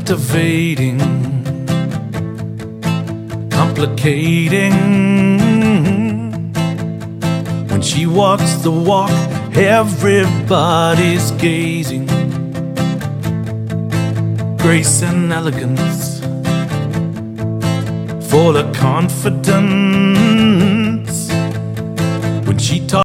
captivating, complicating. When she walks the walk, everybody's gazing. Grace and elegance, full of confidence. When she talks